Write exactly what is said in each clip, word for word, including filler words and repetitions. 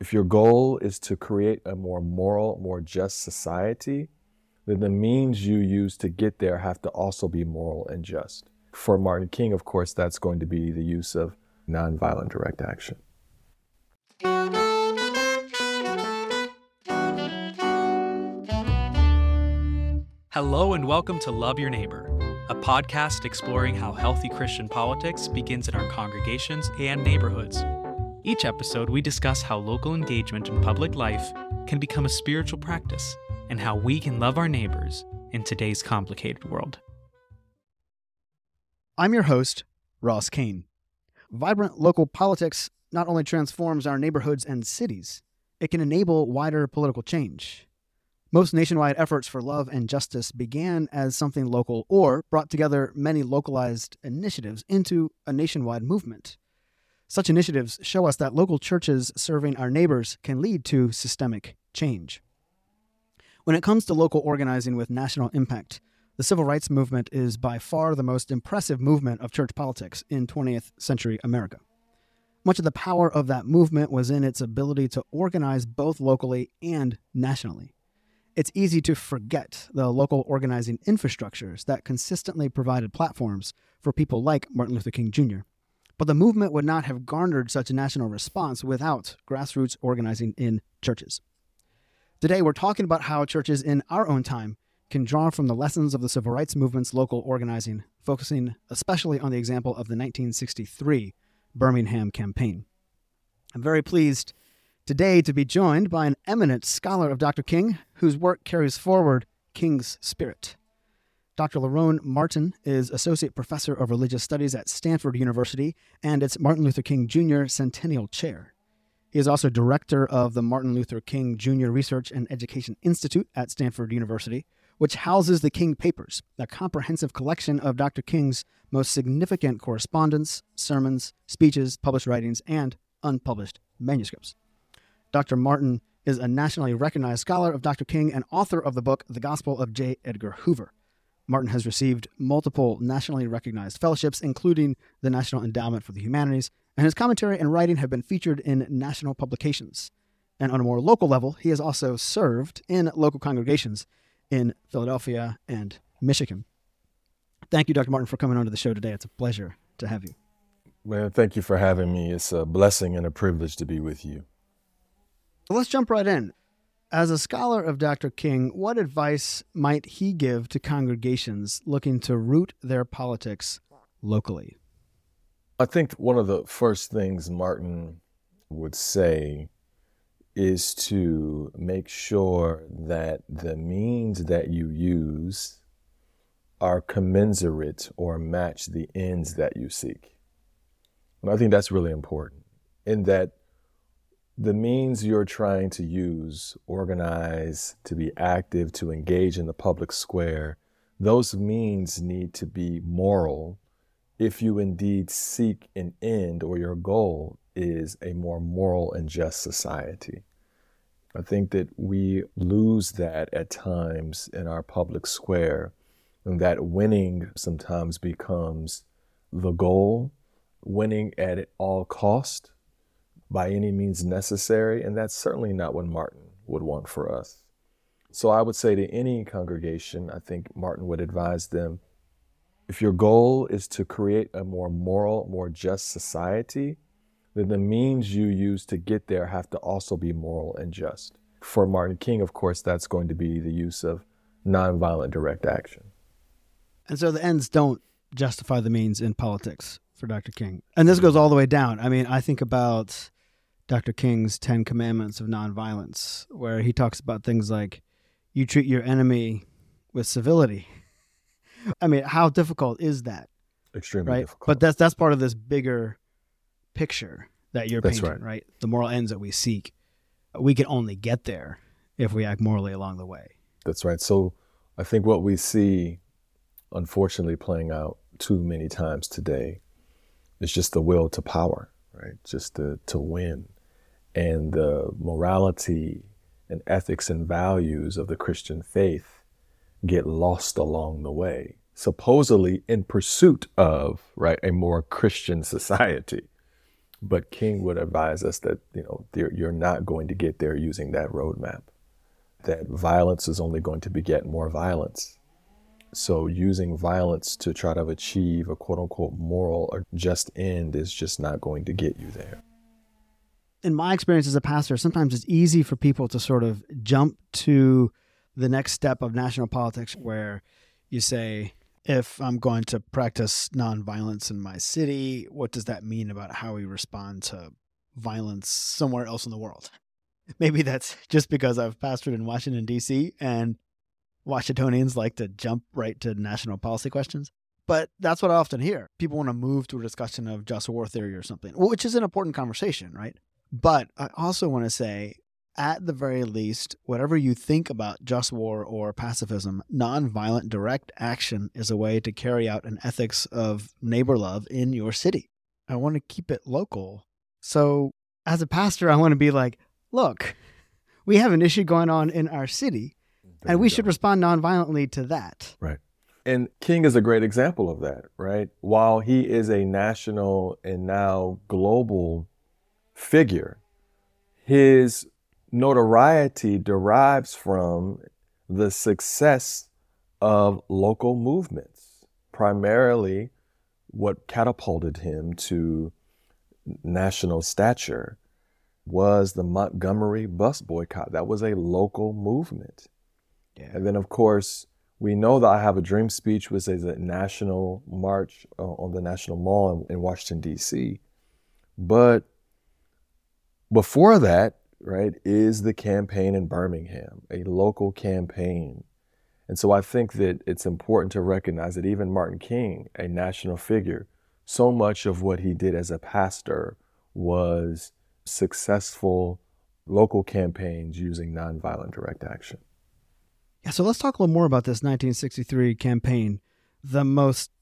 If your goal is to create a more moral, more just society, then the means you use to get there have to also be moral and just. For Martin King, of course, that's going to be the use of nonviolent direct action. Hello and welcome to Love Your Neighbor, a podcast exploring how healthy Christian politics begins in our congregations and neighborhoods. Each episode, we discuss how local engagement in public life can become a spiritual practice and how we can love our neighbors in today's complicated world. I'm your host, Ross Kane. Vibrant local politics not only transforms our neighborhoods and cities, it can enable wider political change. Most nationwide efforts for love and justice began as something local or brought together many localized initiatives into a nationwide movement. Such initiatives show us that local churches serving our neighbors can lead to systemic change. When it comes to local organizing with national impact, the civil rights movement is by far the most impressive movement of church politics in twentieth century America. Much of the power of that movement was in its ability to organize both locally and nationally. It's easy to forget the local organizing infrastructures that consistently provided platforms for people like Martin Luther King Junior But the movement would not have garnered such a national response without grassroots organizing in churches. Today, we're talking about how churches in our own time can draw from the lessons of the civil rights movement's local organizing, focusing especially on the example of the nineteen sixty-three Birmingham campaign. I'm very pleased today to be joined by an eminent scholar of Doctor King, whose work carries forward King's spirit. Doctor Lerone Martin is Associate Professor of Religious Studies at Stanford University and its Martin Luther King Junior Centennial Chair. He is also Director of the Martin Luther King Junior Research and Education Institute at Stanford University, which houses the King Papers, a comprehensive collection of Doctor King's most significant correspondence, sermons, speeches, published writings, and unpublished manuscripts. Doctor Martin is a nationally recognized scholar of Doctor King and author of the book The Gospel of J. Edgar Hoover. Martin has received multiple nationally recognized fellowships, including the National Endowment for the Humanities, and his commentary and writing have been featured in national publications. And on a more local level, he has also served in local congregations in Philadelphia and Michigan. Thank you, Doctor Martin, for coming onto the show today. It's a pleasure to have you. Well, thank you for having me. It's a blessing and a privilege to be with you. So let's jump right in. As a scholar of Doctor King, what advice might he give to congregations looking to root their politics locally? I think one of the first things Martin would say is to make sure that the means that you use are commensurate or match the ends that you seek. And I think that's really important, in that the means you're trying to use, organize, to be active, to engage in the public square, those means need to be moral if you indeed seek an end or your goal is a more moral and just society. I think that we lose that at times in our public square, and that winning sometimes becomes the goal, winning at all cost, by any means necessary, and that's certainly not what Martin would want for us. So I would say to any congregation, I think Martin would advise them, if your goal is to create a more moral, more just society, then the means you use to get there have to also be moral and just. For Martin King, of course, that's going to be the use of nonviolent direct action. And so the ends don't justify the means in politics for Doctor King. And this goes all the way down. I mean, I think about Doctor King's Ten Commandments of Nonviolence, where he talks about things like, you treat your enemy with civility. I mean, how difficult is that? Extremely right? difficult. But that's that's part of this bigger picture that you're That's painting, right. right? The moral ends that we seek. We can only get there if we act morally along the way. That's right. So I think what we see, unfortunately, playing out too many times today is just the will to power, right? Just to, to win. And the morality and ethics and values of the Christian faith get lost along the way, supposedly in pursuit of, right, a more Christian society. But King would advise us that, you know, you're not going to get there using that roadmap, that violence is only going to beget more violence. So using violence to try to achieve a quote unquote moral or just end is just not going to get you there. In my experience as a pastor, sometimes it's easy for people to sort of jump to the next step of national politics where you say, if I'm going to practice nonviolence in my city, what does that mean about how we respond to violence somewhere else in the world? Maybe that's just because I've pastored in Washington, D C, and Washingtonians like to jump right to national policy questions. But that's what I often hear. People want to move to a discussion of just war theory or something, which is an important conversation, right? But I also want to say, at the very least, whatever you think about just war or pacifism, nonviolent direct action is a way to carry out an ethics of neighbor love in your city. I want to keep it local. So as a pastor, I want to be like, look, we have an issue going on in our city, and we should respond nonviolently to that. Right. And King is a great example of that, right? While he is a national and now global figure, his notoriety derives from the success of local movements. Primarily, what catapulted him to national stature was the Montgomery bus boycott. That was a local movement. Yeah. And then, of course, we know that I Have a Dream speech was a national march uh, on the National Mall in, in Washington, D C. But before that, right, is the campaign in Birmingham, a local campaign. And so I think that it's important to recognize that even Martin King, a national figure, so much of what he did as a pastor was successful local campaigns using nonviolent direct action. Yeah, so let's talk a little more about this nineteen sixty-three campaign. The most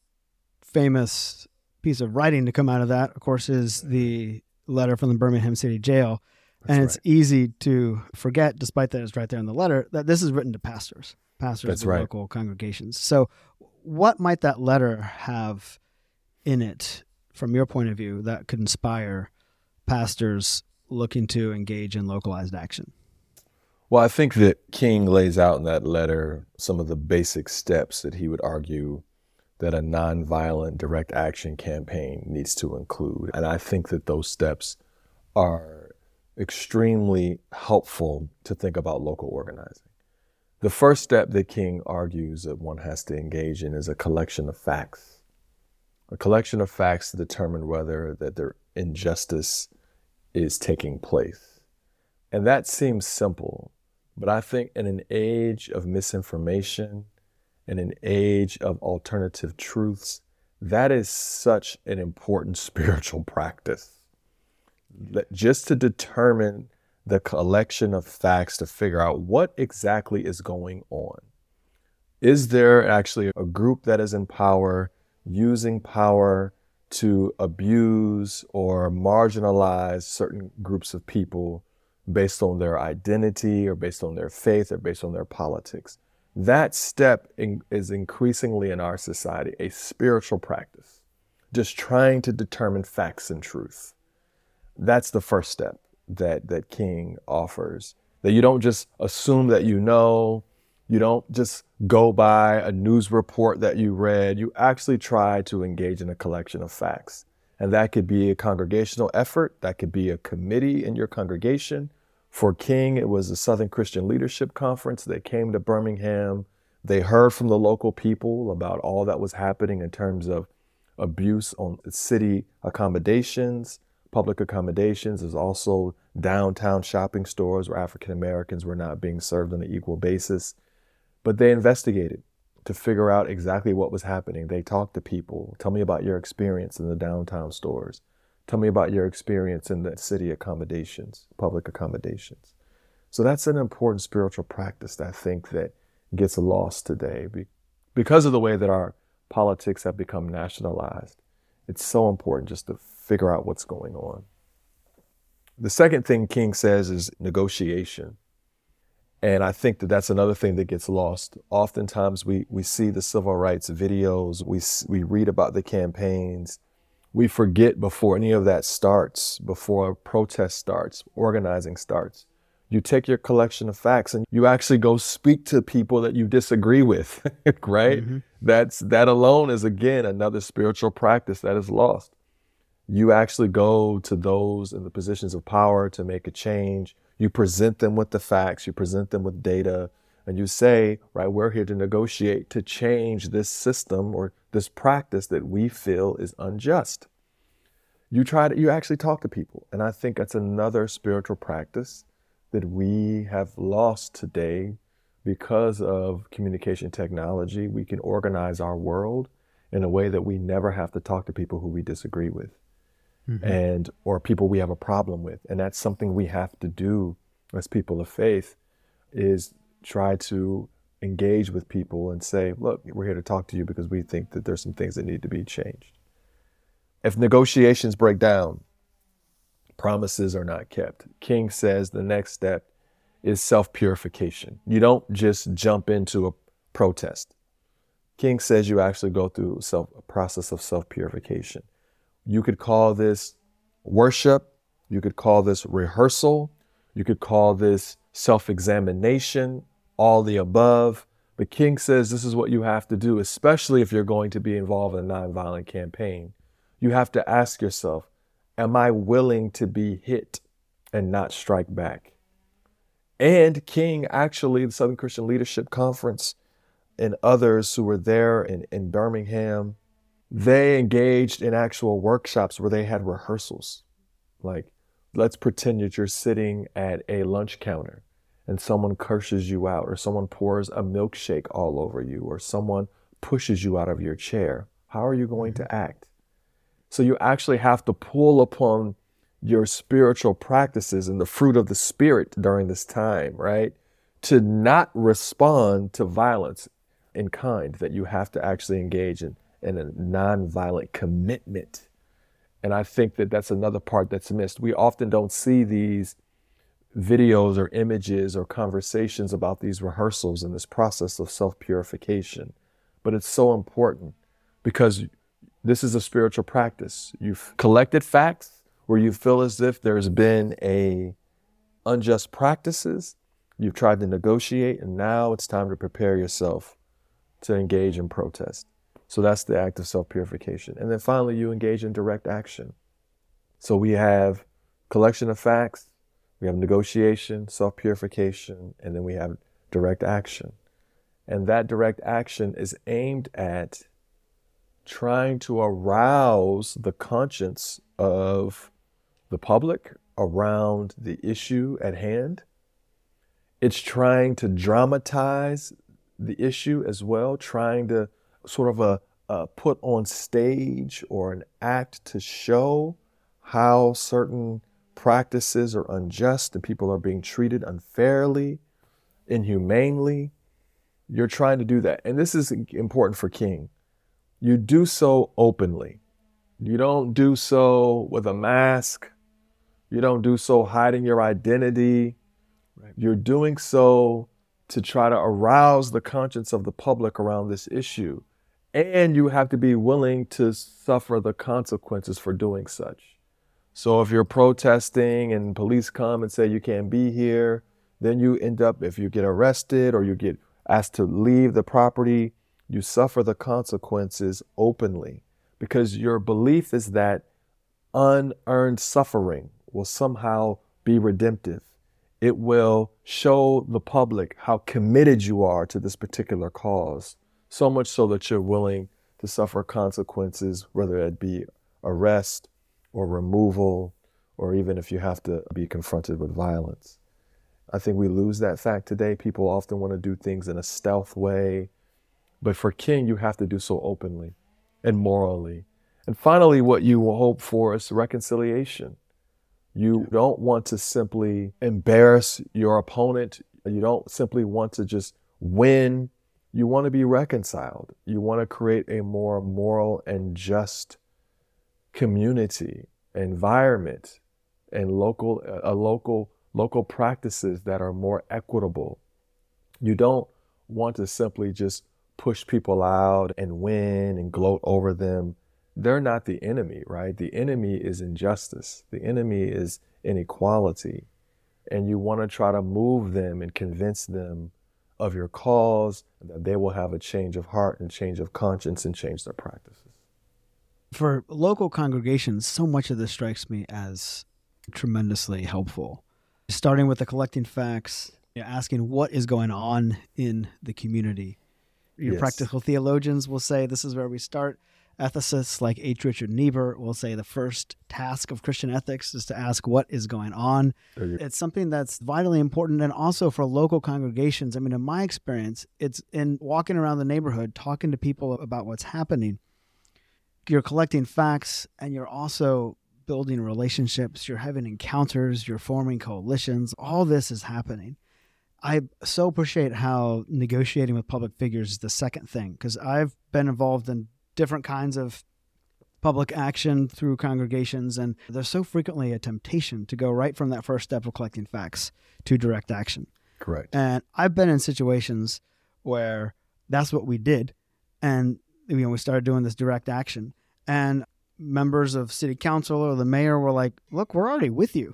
famous piece of writing to come out of that, of course, is the letter from the Birmingham City Jail. That's and it's right. easy to forget, despite that it's right there in the letter, that this is written to pastors, pastors That's of right. local congregations. So what might that letter have in it, from your point of view, that could inspire pastors looking to engage in localized action? Well, I think that King lays out in that letter some of the basic steps that he would argue that a nonviolent direct action campaign needs to include. And I think that those steps are extremely helpful to think about local organizing. The first step that King argues that one has to engage in is a collection of facts. A collection of facts to determine whether that their injustice is taking place. And that seems simple, but I think in an age of misinformation, in an age of alternative truths, that is such an important spiritual practice. That just to determine the collection of facts to figure out what exactly is going on. Is there actually a group that is in power, using power to abuse or marginalize certain groups of people based on their identity or based on their faith or based on their politics? That step in, is increasingly in our society a spiritual practice, just trying to determine facts and truth. That's the first step that, that King offers, that you don't just assume that you know, you don't just go by a news report that you read, you actually try to engage in a collection of facts. And that could be a congregational effort, that could be a committee in your congregation. For King, it was the Southern Christian Leadership Conference. They came to Birmingham. They heard from the local people about all that was happening in terms of abuse on city accommodations, public accommodations. There's also downtown shopping stores where African Americans were not being served on an equal basis. But they investigated to figure out exactly what was happening. They talked to people. Tell me about your experience in the downtown stores. Tell me about your experience in the city accommodations, public accommodations. So that's an important spiritual practice that I think that gets lost today. Because of the way that our politics have become nationalized, it's so important just to figure out what's going on. The second thing King says is negotiation. And I think that that's another thing that gets lost. Oftentimes we, we see the civil rights videos, we, we read about the campaigns, We forget before any of that starts, before a protest starts, organizing starts. You take your collection of facts and you actually go speak to people that you disagree with, right? Mm-hmm. That's that alone is, again, another spiritual practice that is lost. You actually go to those in the positions of power to make a change. You present them with the facts, you present them with data, and you say, right, we're here to negotiate to change this system or this practice that we feel is unjust. You try to, you actually talk to people. And I think that's another spiritual practice that we have lost today because of communication technology. We can organize our world in a way that we never have to talk to people who we disagree with. Mm-hmm. and or people we have a problem with. And that's something we have to do as people of faith, is try to engage with people and say, look, we're here to talk to you because we think that there's some things that need to be changed. If negotiations break down, promises are not kept. King says the next step is self-purification. You don't just jump into a protest. King says you actually go through self, a process of self-purification. You could call this worship. You could call this rehearsal. You could call this self-examination, all the above. But King says this is what you have to do, especially if you're going to be involved in a nonviolent campaign. You have to ask yourself, am I willing to be hit and not strike back? And King, actually, the Southern Christian Leadership Conference and others who were there in, in Birmingham, they engaged in actual workshops where they had rehearsals. Like, let's pretend that you're sitting at a lunch counter and someone curses you out, or someone pours a milkshake all over you, or someone pushes you out of your chair. How are you going to act? So you actually have to pull upon your spiritual practices and the fruit of the Spirit during this time, right? To not respond to violence in kind, that you have to actually engage in, in a nonviolent commitment. And I think that that's another part that's missed. We often don't see these videos or images or conversations about these rehearsals and this process of self-purification. But it's so important because this is a spiritual practice. You've collected facts where you feel as if there's been a unjust practices. You've tried to negotiate, and now it's time to prepare yourself to engage in protest. So that's the act of self-purification. And then finally, you engage in direct action. So we have collection of facts, we have negotiation, self-purification, and then we have direct action. And that direct action is aimed at trying to arouse the conscience of the public around the issue at hand. It's trying to dramatize the issue as well, trying to sort of a, a put on stage or an act to show how certain practices are unjust and people are being treated unfairly, inhumanely. You're trying to do that. And this is important for King. You do so openly. You don't do so with a mask. You don't do so hiding your identity. Right. You're doing so to try to arouse the conscience of the public around this issue. And you have to be willing to suffer the consequences for doing such. So if you're protesting and police come and say you can't be here, then you end up, if you get arrested or you get asked to leave the property, you suffer the consequences openly, because your belief is that unearned suffering will somehow be redemptive. It will show the public how committed you are to this particular cause, so much so that you're willing to suffer consequences, whether it be arrest or removal, or even if you have to be confronted with violence. I think we lose that fact today. People often want to do things in a stealth way, but for King, you have to do so openly and morally. And finally, what you will hope for is reconciliation. You don't want to simply embarrass your opponent. You don't simply want to just win. You want to be reconciled. You want to create a more moral and just community, environment, and local, a local, local practices that are more equitable. You don't want to simply just push people out and win and gloat over them. they're not the enemy, right? The enemy is injustice. The enemy is inequality. And you want to try to move them and convince them of your cause, that they will have a change of heart and change of conscience and change their practices. For local congregations, so much of this strikes me as tremendously helpful. Starting with the collecting facts, you know, asking what is going on in the community. Your Yes. practical theologians will say this is where we start. Ethicists like H. Richard Niebuhr will say the first task of Christian ethics is to ask what is going on. There you- It's something that's vitally important, and also for local congregations. I mean, in my experience, it's in walking around the neighborhood, talking to people about what's happening. You're collecting facts, and you're also building relationships. You're having encounters. You're forming coalitions. All this is happening. I so appreciate how negotiating with public figures is the second thing, because I've been involved in different kinds of public action through congregations, and there's so frequently a temptation to go right from that first step of collecting facts to direct action. Correct. And I've been in situations where that's what we did, and you know, we started doing this direct action, and members of city council or the mayor were like, look, we're already with you.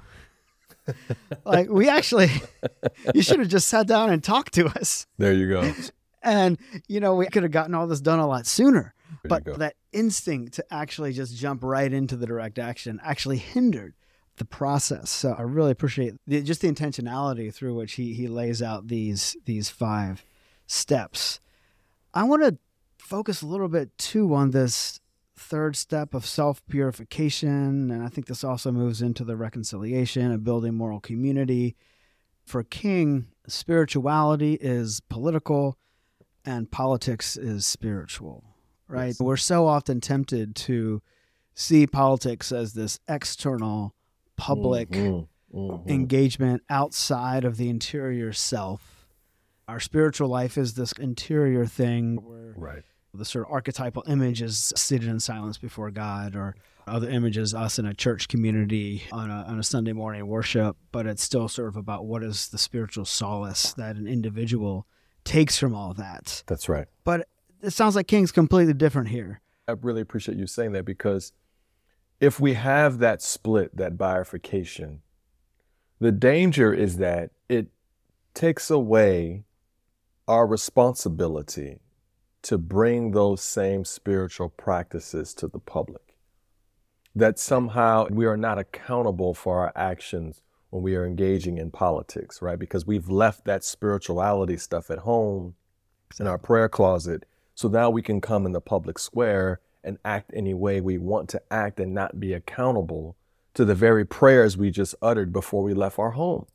Like, we actually, you should have just sat down and talked to us. There you go. And, you know, we could have gotten all this done a lot sooner. There But you go. that instinct to actually just jump right into the direct action actually hindered the process. So I really appreciate the, just the intentionality through which he he lays out these these five steps. I want to focus a little bit too on this third step of self-purification, and I think this also moves into the reconciliation of building moral community. For King, spirituality is political and politics is spiritual, right? Yes. We're so often tempted to see politics as this external public Mhm, mhm. engagement outside of the interior self. Our spiritual life is this interior thing where Right. the sort of archetypal image is seated in silence before God, or other images, us in a church community on a, on a Sunday morning worship, but it's still sort of about what is the spiritual solace that an individual takes from all that. That's right. But it sounds like King's completely different here. I really appreciate you saying that, because if we have that split, that bifurcation, the danger is that it takes away our responsibility to bring those same spiritual practices to the public. That somehow we are not accountable for our actions when we are engaging in politics, right? Because we've left that spirituality stuff at home in our prayer closet. So now we can come in the public square and act any way we want to act and not be accountable to the very prayers we just uttered before we left our home.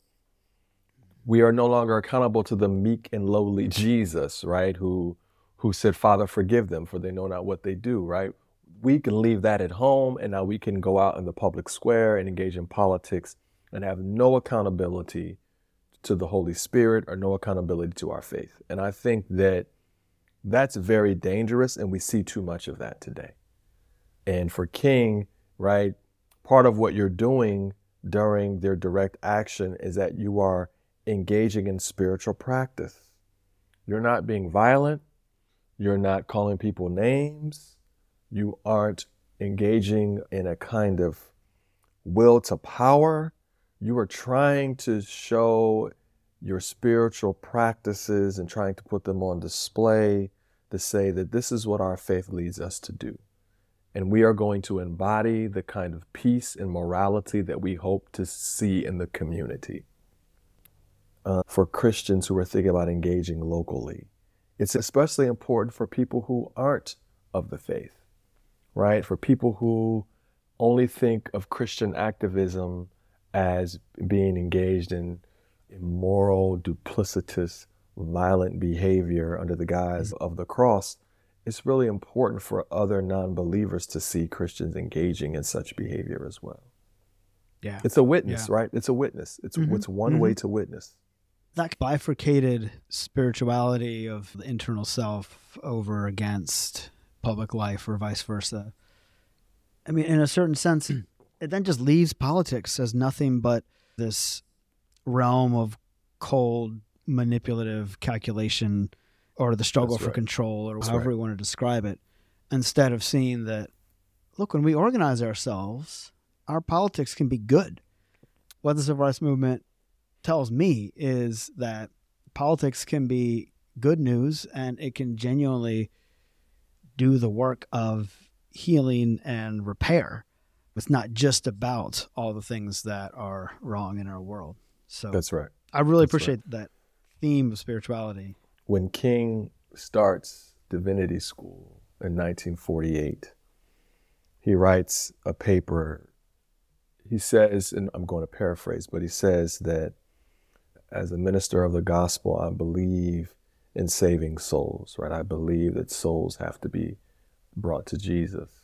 We are no longer accountable to the meek and lowly Jesus, right? Who who said, Father, forgive them, for they know not what they do, right? We can leave that at home, and now we can go out in the public square and engage in politics and have no accountability to the Holy Spirit or no accountability to our faith. And I think that that's very dangerous, and we see too much of that today. And for King, right, part of what you're doing during their direct action is that you are engaging in spiritual practice. You're not being violent. You're not calling people names. You aren't engaging in a kind of will to power. You are trying to show your spiritual practices and trying to put them on display to say that this is what our faith leads us to do. And we are going to embody the kind of peace and morality that we hope to see in the community. Uh, for Christians who are thinking about engaging locally, it's especially important for people who aren't of the faith, right? For people who only think of Christian activism as being engaged in immoral, duplicitous, violent behavior under the guise of the cross. It's really important for other non-believers to see Christians engaging in such behavior as well. Yeah. It's a witness, Yeah. right? It's a witness. It's, Mhm. it's one Mhm. way to witness. That bifurcated spirituality of the internal self over against public life or vice versa. I mean, in a certain sense, it then just leaves politics as nothing but this realm of cold, manipulative calculation, or the struggle That's for right. control, or That's however right. we want to describe it, instead of seeing that look, when we organize ourselves, our politics can be good. What the civil rights movement tells me is that politics can be good news, and it can genuinely do the work of healing and repair. It's not just about all the things that are wrong in our world. So That's right. I really That's appreciate right. that theme of spirituality. When King starts divinity school in nineteen forty-eight, he writes a paper. He says, and I'm going to paraphrase, but he says that as a minister of the gospel, I believe in saving souls, right? I believe that souls have to be brought to Jesus.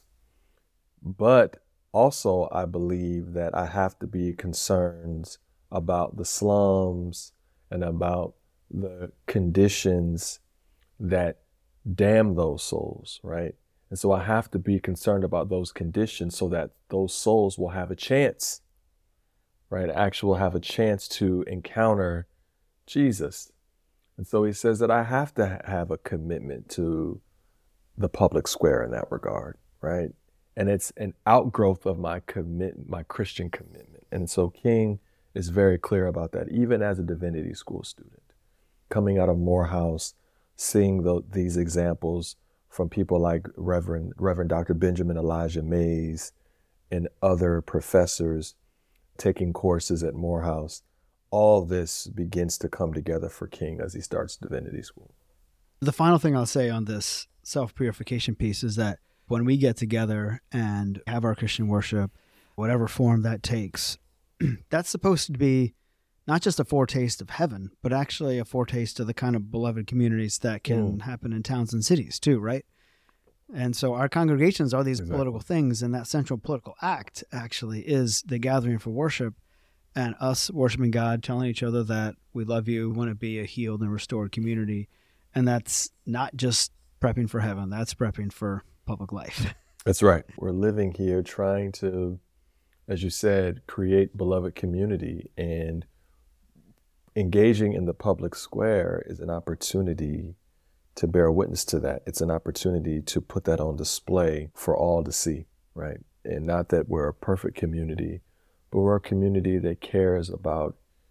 But also, I believe that I have to be concerned about the slums and about the conditions that damn those souls, right? And so I have to be concerned about those conditions so that those souls will have a chance, right? Actually have a chance to encounter Jesus. And so he says that I have to have a commitment to the public square in that regard, right? And it's an outgrowth of my commit, my Christian commitment. And so King is very clear about that, even as a divinity school student. Coming out of Morehouse, seeing the, these examples from people like Reverend Reverend Doctor Benjamin Elijah Mays and other professors taking courses at Morehouse, all this begins to come together for King as he starts divinity school. The final thing I'll say on this self-purification piece is that when we get together and have our Christian worship, whatever form that takes, that's supposed to be not just a foretaste of heaven, but actually a foretaste of the kind of beloved communities that can mm. happen in towns and cities too, right? And so our congregations are these exactly. political things, and that central political act actually is the gathering for worship and us worshiping God, telling each other that we love you, want to be a healed and restored community. And that's not just prepping for heaven, that's prepping for public life. That's right. We're living here trying to, as you said, create beloved community, and engaging in the public square is an opportunity to bear witness to that. It's an opportunity to put that on display for all to see, right? And not that we're a perfect community, but we're a community that cares about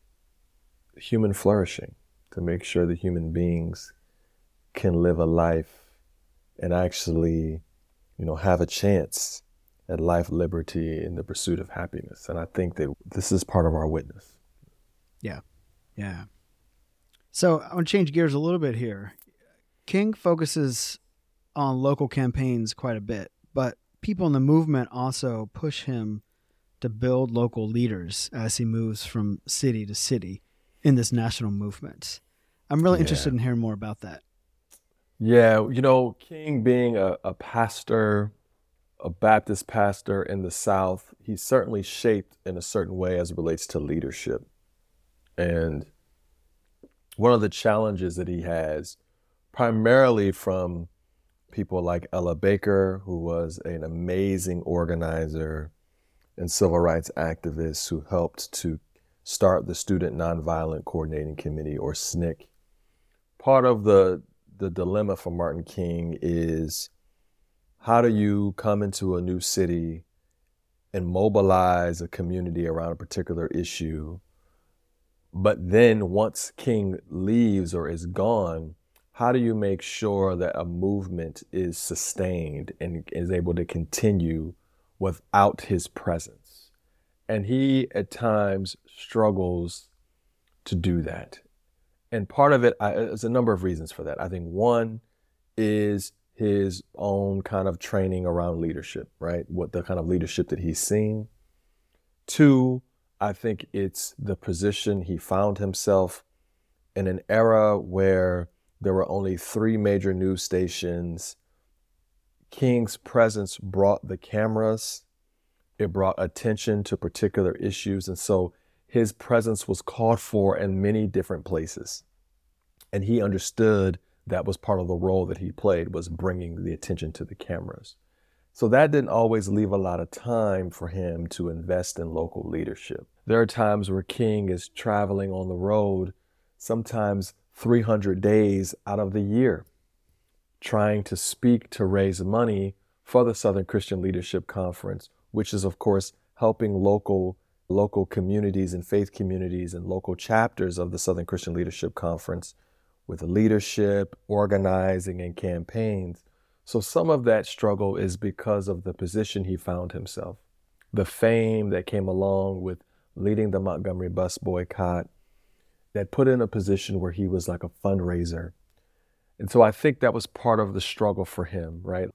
human flourishing, to make sure that human beings can live a life and actually, you know, have a chance at life, liberty, and the pursuit of happiness. And I think that this is part of our witness. Yeah. Yeah. So I want to change gears a little bit here. King focuses on local campaigns quite a bit, but people in the movement also push him to build local leaders as he moves from city to city in this national movement. I'm really yeah. interested in hearing more about that. Yeah, you know, King being a, a pastor, a Baptist pastor in the South, he's certainly shaped in a certain way as it relates to leadership. And one of the challenges that he has, primarily from people like Ella Baker, who was an amazing organizer and civil rights activist who helped to start the Student Nonviolent Coordinating Committee, or S N C C. Part of the, the dilemma for Martin King is, how do you come into a new city and mobilize a community around a particular issue? But then once King leaves or is gone, how do you make sure that a movement is sustained and is able to continue without his presence? And he at times struggles to do that. And part of it, I, there's a number of reasons for that. I think one is his own kind of training around leadership, right? What the kind of leadership that he's seen. Two, I think it's the position he found himself in, an era where there were only three major news stations. King's presence brought the cameras. It brought attention to particular issues. And so his presence was called for in many different places. And he understood that was part of the role that he played, was bringing the attention to the cameras. So that didn't always leave a lot of time for him to invest in local leadership. There are times where King is traveling on the road, sometimes three hundred days out of the year, trying to speak to raise money for the Southern Christian Leadership Conference, which is, of course, helping local local communities and faith communities and local chapters of the Southern Christian Leadership Conference with leadership, organizing, and campaigns. So some of that struggle is because of the position he found himself, the fame that came along with leading the Montgomery bus boycott, that put in a position where he was like a fundraiser. And so I think that was part of the struggle for him, right?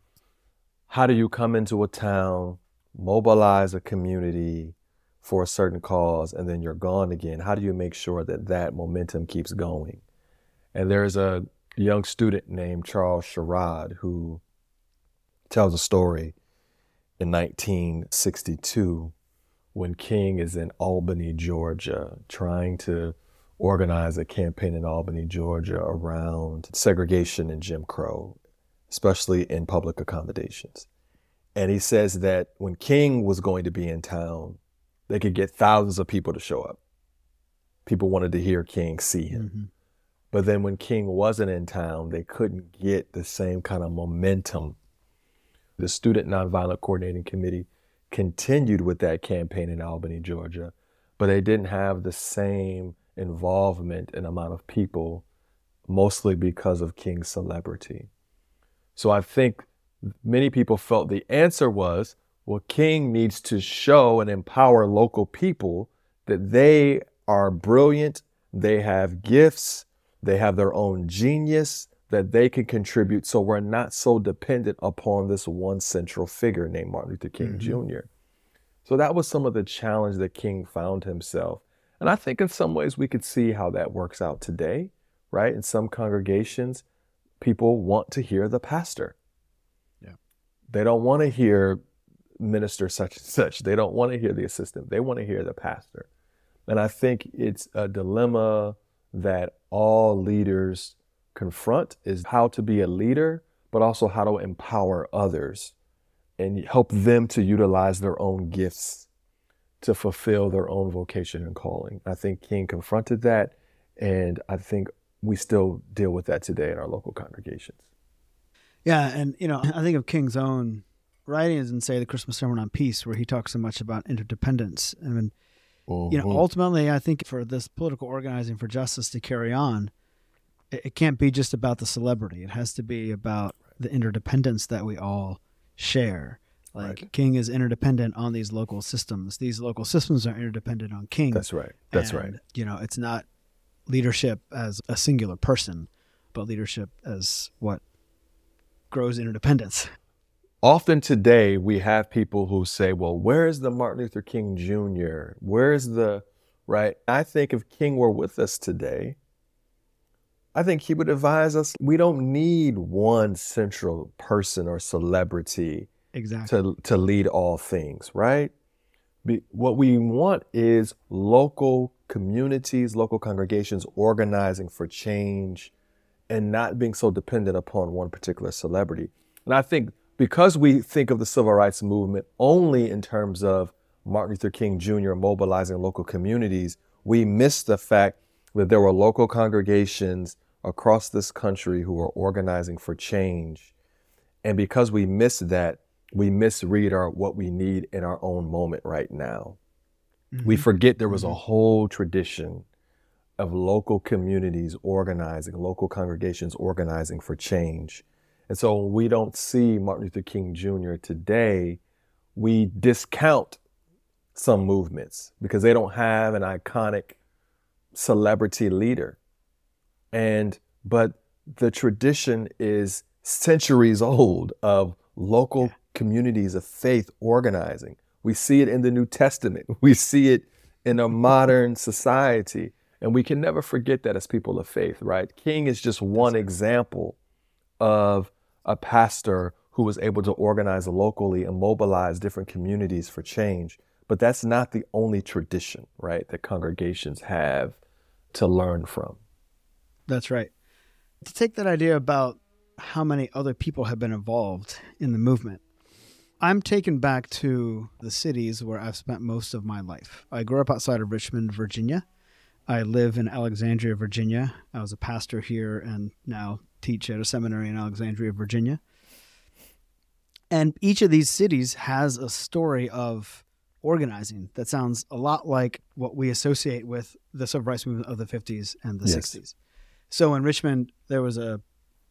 How do you come into a town, mobilize a community for a certain cause, and then you're gone again? How do you make sure that that momentum keeps going? And there's a young student named Charles Sherrod who tells a story in nineteen sixty-two when King is in Albany, Georgia, trying to organize a campaign in Albany, Georgia around segregation and Jim Crow, especially in public accommodations. And he says that when King was going to be in town, they could get thousands of people to show up. People wanted to hear King, see him. Mm-hmm. But then when King wasn't in town, they couldn't get the same kind of momentum. The Student Nonviolent Coordinating Committee continued with that campaign in Albany, Georgia, but they didn't have the same involvement and amount of people, mostly because of King's celebrity. So I think many people felt the answer was, well, King needs to show and empower local people that they are brilliant, they have gifts, they have their own genius, that they can contribute, so we're not so dependent upon this one central figure named Martin Luther King mm-hmm. Junior So that was some of the challenge that King found himself. And I think in some ways we could see how that works out today, right? In some congregations, people want to hear the pastor. Yeah. They don't want to hear minister such and such. They don't want to hear the assistant. They want to hear the pastor. And I think it's a dilemma that all leaders confront, is how to be a leader, but also how to empower others and help them to utilize their own gifts to fulfill their own vocation and calling. I think King confronted that, and I think we still deal with that today in our local congregations. Yeah, and you know, I think of King's own writings and say the Christmas Sermon on Peace, where he talks so much about interdependence. I mean, mm-hmm. you know, ultimately, I think for this political organizing for justice to carry on, it, it can't be just about the celebrity. It has to be about the interdependence that we all share. Like right. King is interdependent on these local systems. These local systems are interdependent on King. That's right. That's and, right. You know, it's not leadership as a singular person, but leadership as what grows interdependence. Often today, we have people who say, well, where is the Martin Luther King Junior? Where's the, right? I think if King were with us today, I think he would advise us, we don't need one central person or celebrity exactly. to, to lead all things, right? Be, what we want is local communities, local congregations organizing for change and not being so dependent upon one particular celebrity. And I think because we think of the civil rights movement only in terms of Martin Luther King Junior mobilizing local communities, we miss the fact that there were local congregations across this country who were organizing for change. And because we miss that, we misread our what we need in our own moment right now. Mm-hmm. We forget there was mm-hmm. a whole tradition of local communities organizing, local congregations organizing for change. And so when we don't see Martin Luther King Junior today, we discount some movements because they don't have an iconic celebrity leader. And, but the tradition is centuries old of local yeah. communities of faith organizing. We see it in the New Testament. We see it in a modern society. And we can never forget that as people of faith, right? King is just one example of a pastor who was able to organize locally and mobilize different communities for change. But that's not the only tradition, right, that congregations have to learn from. That's right. To take that idea about how many other people have been involved in the movement, I'm taken back to the cities where I've spent most of my life. I grew up outside of Richmond, Virginia. I live in Alexandria, Virginia. I was a pastor here and now teach at a seminary in Alexandria, Virginia. And each of these cities has a story of organizing that sounds a lot like what we associate with the civil rights movement of the fifties and the Yes. sixties. So in Richmond, there was a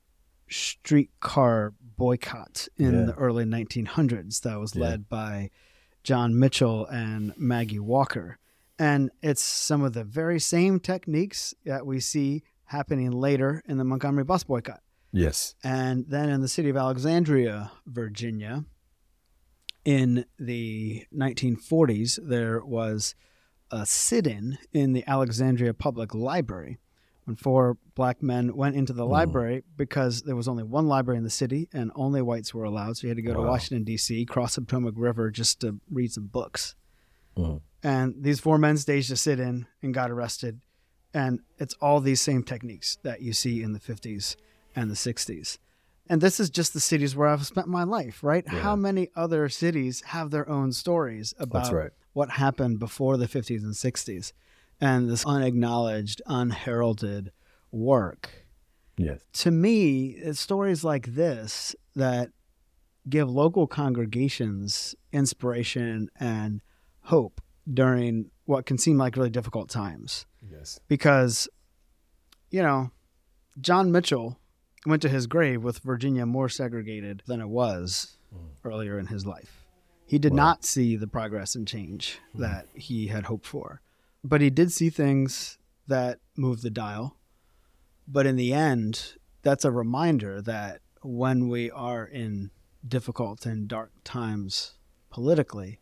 streetcar boycott in Yeah. the early nineteen hundreds that was Yeah. led by John Mitchell and Maggie Walker. And it's some of the very same techniques that we see happening later in the Montgomery bus boycott. Yes. And then in the city of Alexandria, Virginia, in the nineteen forties, there was a sit-in in the Alexandria Public Library when four black men went into the Mm. library because there was only one library in the city and only whites were allowed. So you had to go to Wow. Washington, D C, cross the Potomac River just to read some books. Mm. And these four men staged a sit-in and got arrested. And it's all these same techniques that you see in the fifties and the sixties. And this is just the cities where I've spent my life, right? Yeah. How many other cities have their own stories That's about right. what happened before the fifties and sixties? And this unacknowledged, unheralded work. Yes. To me, it's stories like this that give local congregations inspiration and hope during what can seem like really difficult times. Yes. Because, you know, John Mitchell went to his grave with Virginia more segregated than it was Mm. earlier in his life. He did Wow. not see the progress and change that he had hoped for. But he did see things that moved the dial. But in the end, that's a reminder that when we are in difficult and dark times politically,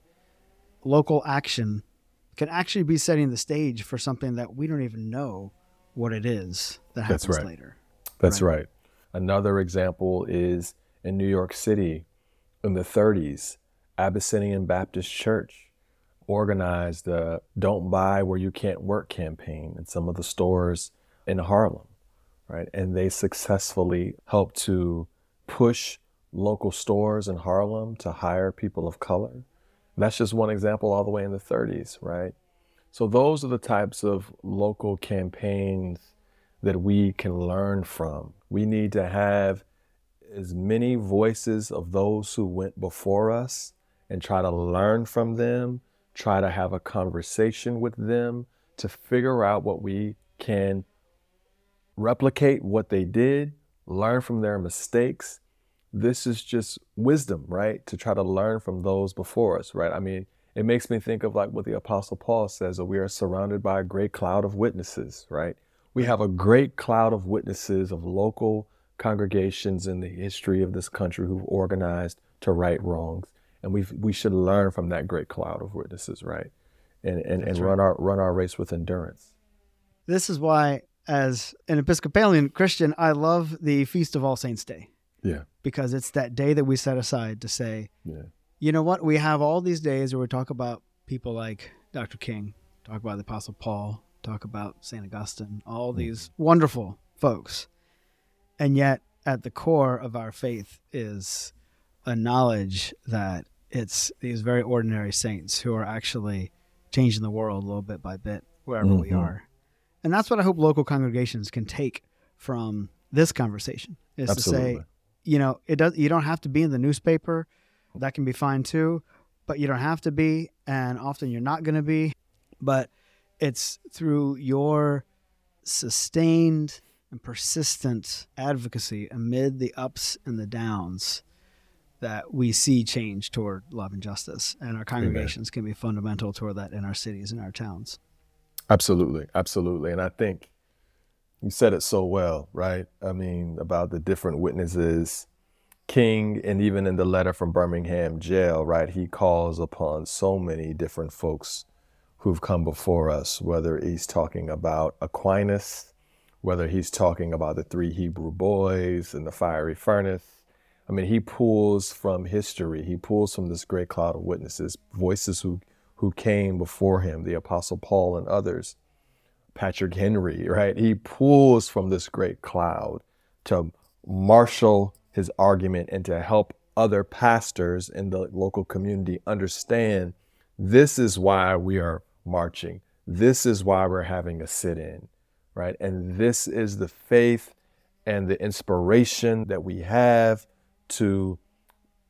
local action can actually be setting the stage for something that we don't even know what it is that happens That's right. later. That's Right. right. Another example is in New York City in the thirties, Abyssinian Baptist Church organized the Don't Buy Where You Can't Work campaign in some of the stores in Harlem, right? And they successfully helped to push local stores in Harlem to hire people of color. That's just one example all the way in the thirties, right? So those are the types of local campaigns that we can learn from. We need to have as many voices of those who went before us and try to learn from them, try to have a conversation with them to figure out what we can replicate what they did, learn from their mistakes. This is just wisdom, right? To try to learn from those before us, right? I mean, it makes me think of like what the Apostle Paul says, that we are surrounded by a great cloud of witnesses, right? We have a great cloud of witnesses of local congregations in the history of this country who've organized to right wrongs. And we we should learn from that great cloud of witnesses, right? And and, and That's run our run our race with endurance. This is why, as an Episcopalian Christian, I love the Feast of All Saints Day, Yeah. because it's that day that we set aside to say, Yeah. you know what? We have all these days where we talk about people like Doctor King, talk about the Apostle Paul, talk about Saint Augustine, all these wonderful folks. And yet, at the core of our faith is a knowledge that it's these very ordinary saints who are actually changing the world little bit by bit, wherever we Mhm. are. And that's what I hope local congregations can take from this conversation, is Absolutely. to say, you know, it does. You don't have to be in the newspaper. That can be fine too, but you don't have to be, and often you're not going to be. But it's through your sustained and persistent advocacy amid the ups and the downs that we see change toward love and justice, and our congregations can be fundamental toward that in our cities and our towns. Absolutely. Absolutely. And I think you said it so well, right? I mean, about the different witnesses. King, and even in the letter from Birmingham jail, right, he calls upon so many different folks who've come before us, whether he's talking about Aquinas, whether he's talking about the three Hebrew boys in the fiery furnace. I mean, he pulls from history. He pulls from this great cloud of witnesses, voices who, who came before him, the Apostle Paul and others, Patrick Henry, right? He pulls from this great cloud to marshal his argument and to help other pastors in the local community understand this is why we are marching. This is why we're having a sit-in, right? And this is the faith and the inspiration that we have to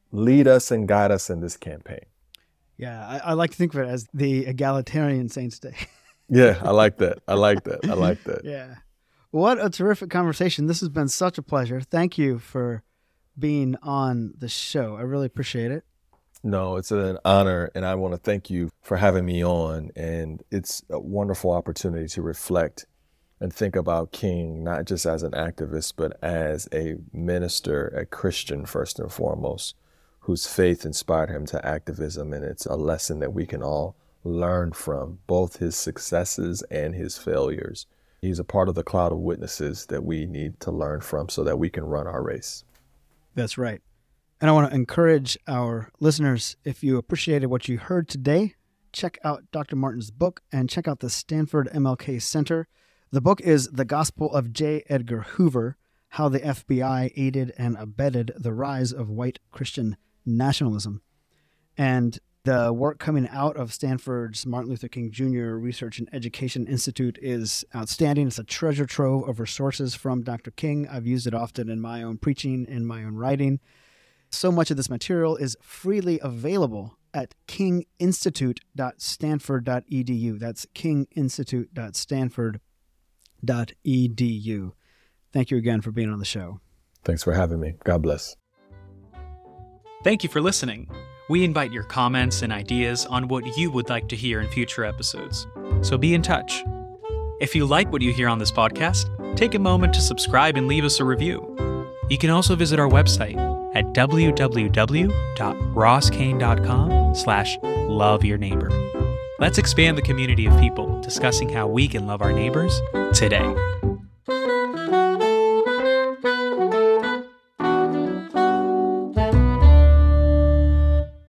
lead us and guide us in this campaign. Yeah, I, I like to think of it as the egalitarian Saints Day. Yeah, I like that. I like that. I like that. Yeah. What a terrific conversation. This has been such a pleasure. Thank you for being on the show. I really appreciate it. No, it's an honor, and I want to thank you for having me on. And it's a wonderful opportunity to reflect and think about King, not just as an activist, but as a minister, a Christian first and foremost, whose faith inspired him to activism. And it's a lesson that we can all learn from, both his successes and his failures. He's a part of the cloud of witnesses that we need to learn from so that we can run our race. That's right. And I want to encourage our listeners, if you appreciated what you heard today, check out Doctor Martin's book and check out the Stanford M L K Center. The book is The Gospel of J. Edgar Hoover, How the F B I Aided and Abetted the Rise of White Christian Nationalism. And the work coming out of Stanford's Martin Luther King Junior Research and Education Institute is outstanding. It's a treasure trove of resources from Doctor King. I've used it often in my own preaching, in my own writing. So much of this material is freely available at king institute dot stanford dot e d u. That's king institute dot stanford dot e d u. Thank you again for being on the show. Thanks for having me. God bless. Thank you for listening. We invite your comments and ideas on what you would like to hear in future episodes. So be in touch. If you like what you hear on this podcast, take a moment to subscribe and leave us a review. You can also visit our website at w w w dot ross kane dot com slash love your neighbor. Let's expand the community of people discussing how we can love our neighbors today.